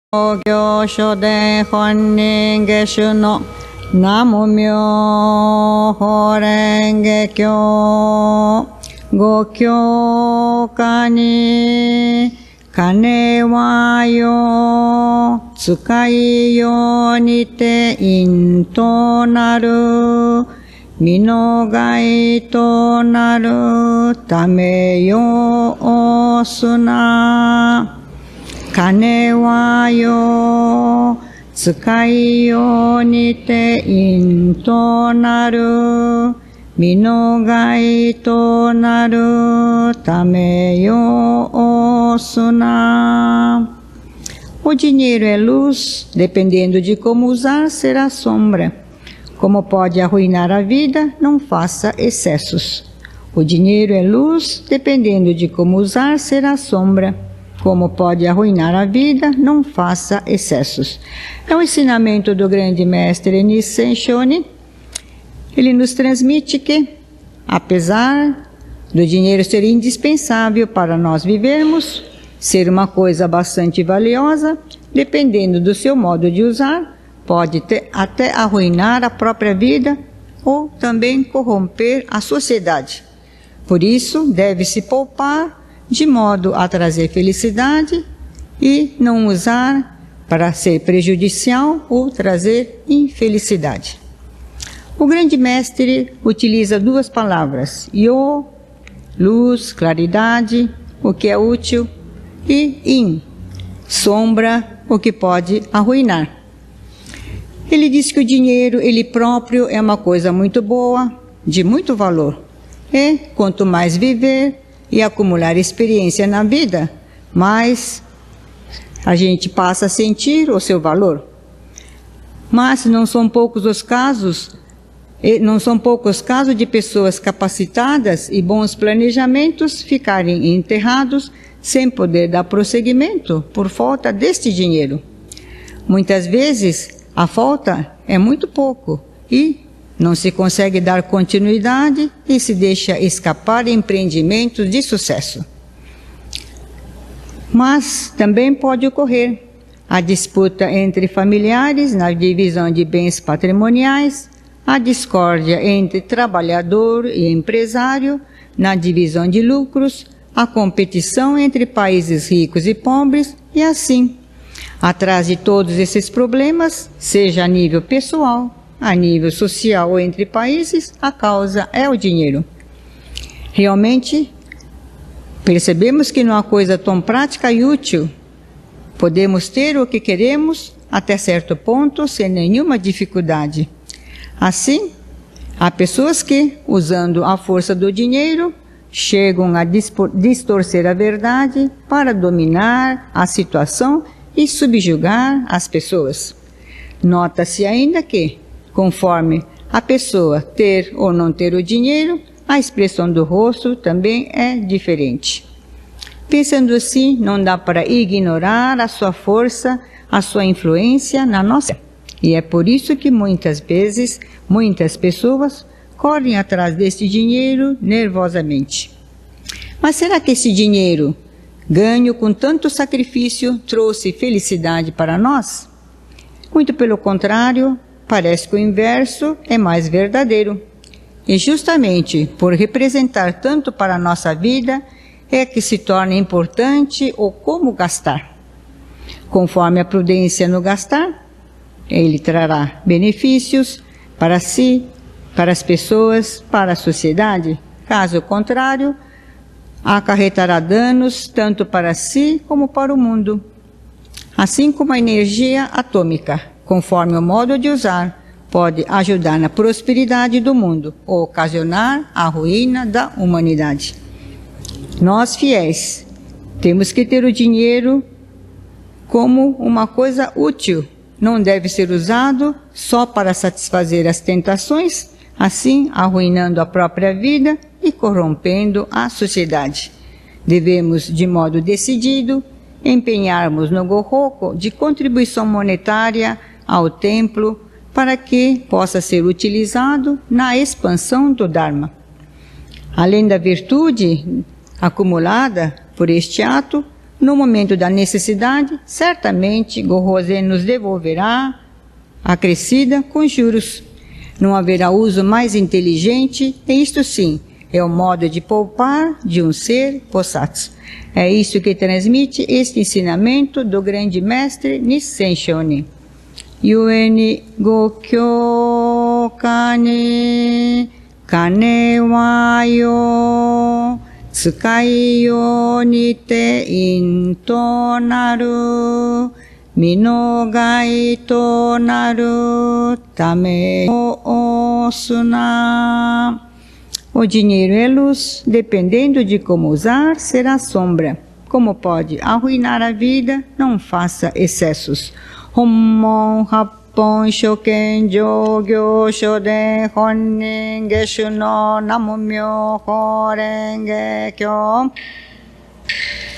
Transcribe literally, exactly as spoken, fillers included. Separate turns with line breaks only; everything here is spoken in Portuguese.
Gyo Shoden Honnin Geshu no Namo Myoho Renge Kyo Gokyo Kani Kane wa yo Tsukai yo nite into naru Minogai to naru Tame yo osuna Kane wa yo Tsukai yo nite into naru Minogai to naru Tame yo osuna. O dinheiro é luz, dependendo de como usar, será sombra. Como pode arruinar a vida, não faça excessos. O dinheiro é luz, dependendo de como usar, será sombra. Como pode arruinar a vida, não faça excessos. É o ensinamento do grande mestre Nissen Shonin. Ele nos transmite que, apesar do dinheiro ser indispensável para nós vivermos, ser uma coisa bastante valiosa, dependendo do seu modo de usar, pode ter, até arruinar a própria vida ou também corromper a sociedade. Por isso, deve-se poupar de modo a trazer felicidade e não usar para ser prejudicial ou trazer infelicidade. O grande mestre utiliza duas palavras, yo, luz, claridade, o que é útil, e in, sombra, o que pode arruinar. Ele diz que o dinheiro, ele próprio, é uma coisa muito boa, de muito valor. E quanto mais viver e acumular experiência na vida, mais a gente passa a sentir o seu valor. Mas não são poucos os casos, não são poucos casos de pessoas capacitadas e bons planejamentos ficarem enterrados sem poder dar prosseguimento por falta deste dinheiro. Muitas vezes a falta é muito pouco e não se consegue dar continuidade e se deixa escapar empreendimentos de sucesso. Mas também pode ocorrer a disputa entre familiares na divisão de bens patrimoniais, a discórdia entre trabalhador e empresário na divisão de lucros, a competição entre países ricos e pobres e assim. Atrás de todos esses problemas, seja a nível pessoal, a nível social ou entre países, a causa é o dinheiro. Realmente, percebemos que não há coisa tão prática e útil. Podemos ter o que queremos até certo ponto sem nenhuma dificuldade. Assim, há pessoas que, usando a força do dinheiro, chegam a distorcer a verdade para dominar a situação e subjugar as pessoas. Nota-se ainda que, conforme a pessoa ter ou não ter o dinheiro, a expressão do rosto também é diferente. Pensando assim, não dá para ignorar a sua força, a sua influência na nossa vida. E é por isso que muitas vezes, muitas pessoas correm atrás desse dinheiro nervosamente. Mas será que esse dinheiro, ganho com tanto sacrifício, trouxe felicidade para nós? Muito pelo contrário, parece que o inverso é mais verdadeiro. E justamente por representar tanto para a nossa vida, é que se torna importante o como gastar. Conforme a prudência no gastar, ele trará benefícios para si, para as pessoas, para a sociedade. Caso contrário, acarretará danos tanto para si como para o mundo. Assim como a energia atômica, conforme o modo de usar, pode ajudar na prosperidade do mundo ou ocasionar a ruína da humanidade. Nós, fiéis, temos que ter o dinheiro como uma coisa útil. Não deve ser usado só para satisfazer as tentações, assim arruinando a própria vida e corrompendo a sociedade. Devemos, de modo decidido, empenharmos no Gohoku de contribuição monetária ao templo para que possa ser utilizado na expansão do Dharma. Além da virtude acumulada por este ato, No momento da necessidade, certamente Gohozen nos devolverá acrescida com juros. Não haverá uso mais inteligente, e isto sim, é o modo de poupar de um ser Bosatsu. É isso que transmite este ensinamento do grande mestre Nissen Shonin. Yueni Gokyo Kane Kane wa yo Tsukai yo nite in to naru Minogai to naru tame o osuna. O dinheiro é luz, dependendo de como usar, será sombra. Como pode arruinar a vida, não faça excessos. Hommon Happon Shoken Jogyo Shoden Honnin Geshu no Namumyo Horenge Kyo.